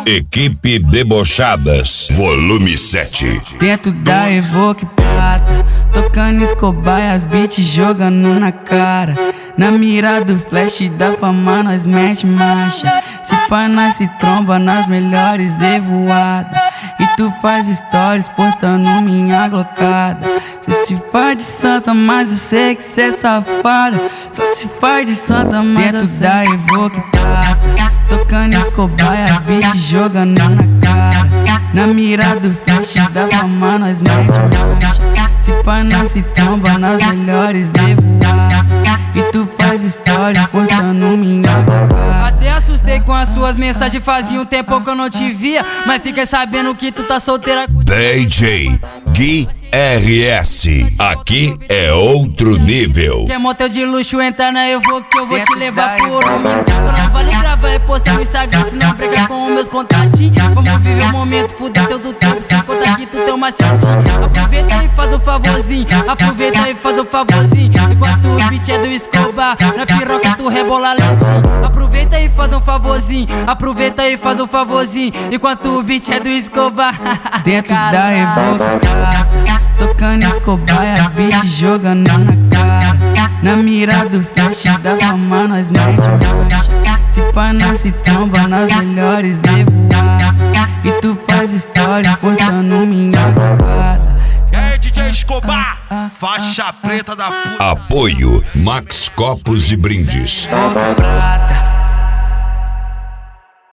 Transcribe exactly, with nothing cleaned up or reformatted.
Equipe Debochadas, volume sete. Dentro da Evoque Prata, tocando Escobar e as beats jogando na cara. Na mira do flash da fama nós mete marcha. Se pá nós se tromba nas melhores evoadas. E tu faz stories postando minha glocada. Cê se faz de santa, mas eu sei que cê é safada. Só se faz de santa, mas dentro da Evoque Prata, tocando Escobar e as beats jogando na cara. Na mira do flash da fama nós mete marcha. Se pá nós se tromba nas melhores evoadas. E tu faz stories postando minha glocada. Até assustei com as suas mensagens, fazia um tempo que eu não te via. Mas fiquei sabendo que tu tá solteira com D J Gui R S, aqui é outro nível. Quer motel de luxo, entra na Evoque que eu vou te levar por um minuto. Não vale gravar e postar no Instagram, se não brigar com os meus contatinhos. Vamos viver o momento, fuder teu do tempo, sem contar que tu tem uma chatinha. Aproveita e faz o favorzinho, aproveita e faz o favorzinho. Enquanto o beat é do Escobar, na piroca tu rebola lentinho. Aproveita e faz um favorzinho, aproveita e faz um favorzinho. Enquanto o beat é do Escobar. Dentro da Evoque Prata, tocando Escobar e as beats jogando na cara. Na mira do flash da fama nós mete marcha. Se pá nós se tromba nas melhores evoadas. E tu faz stories postando minha glocada. E aí, D J Escobar, faixa preta da puta. Apoio Max Copos e Brindes. Prata.